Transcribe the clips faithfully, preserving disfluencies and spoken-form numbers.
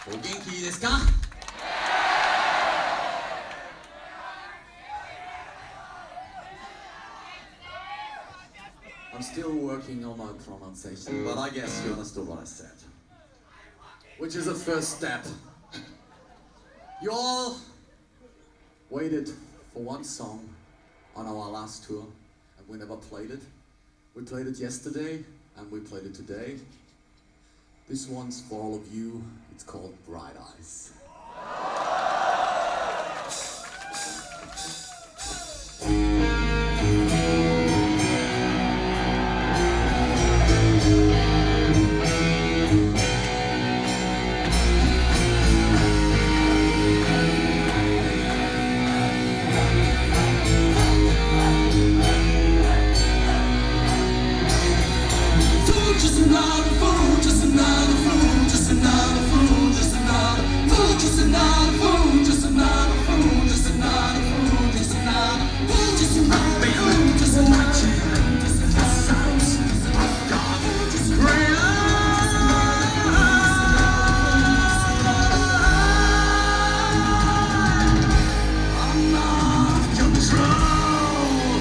お元気ですか? I'm still working on my pronunciation, but I guess you understood what I said. Which is a first step. You all waited for one song on our last tour, and we never played it. We played it yesterday, and we played it today. This one's for all of you. It's called Bright Eyes. Just another fool, just another fool, just another fool, just another fool, just another fool, just another fool, just another fool, just another fool, just another fool, just another fool, just another sounds of God, just great. I'm off control,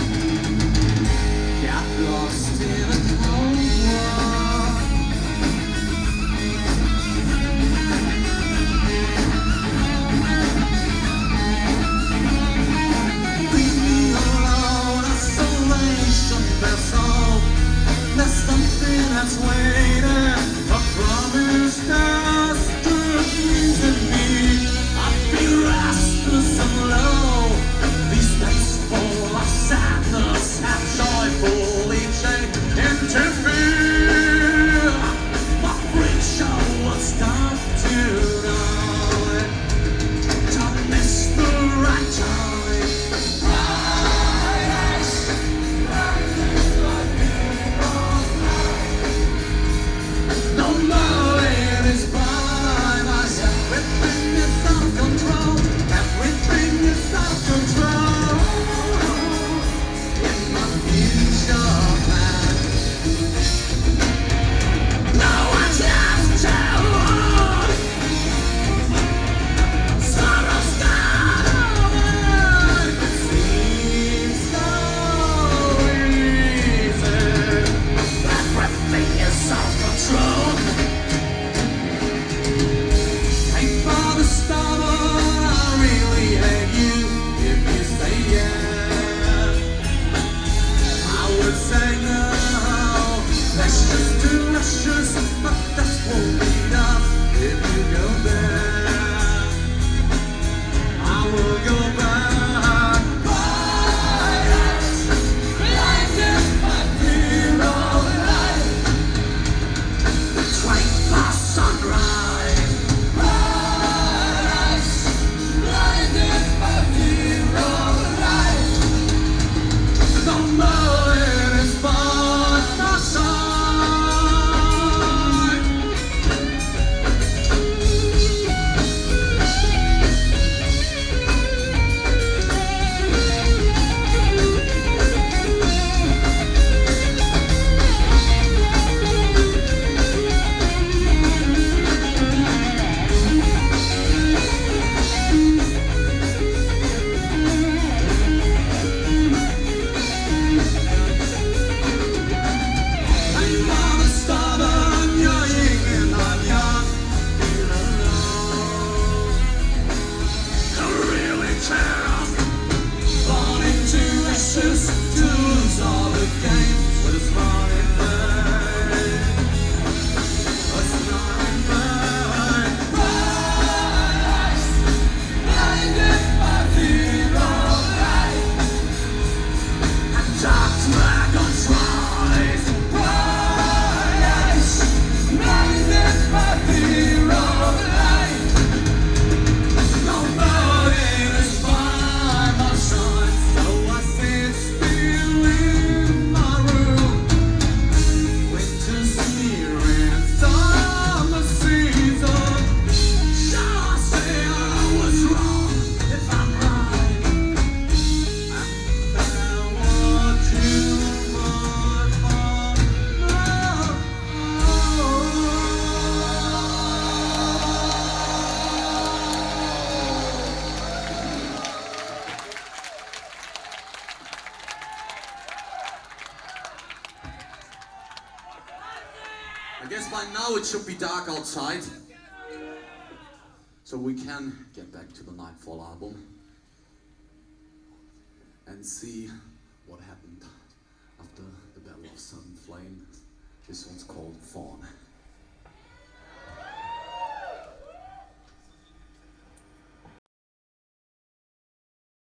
got lost in a cold. There's something that's waiting, a promise that's dreams in me. I feel restless and low. These days full of sadness have joyfully changed into fear. My freak show will start tonight. Don't miss the right time. Say by now it should be dark outside. So we can get back to the Nightfall album and see what happened after the Battle of Sudden Flame. This one's called Fawn.